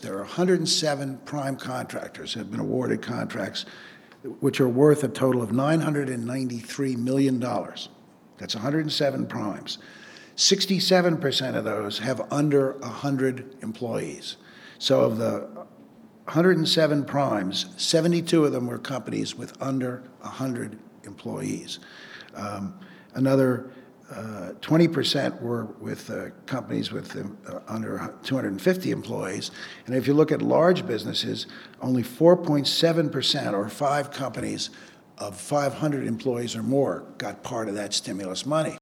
there are 107 prime contractors who have been awarded contracts which are worth a total of $993 million. That's 107 primes. 67% of those have under 100 employees. So of the 107 primes, 72 of them were companies with under 100 employees. Another 20% were with companies with under 250 employees. And if you look at large businesses, only 4.7%, or 5 companies of 500 employees or more, got part of that stimulus money.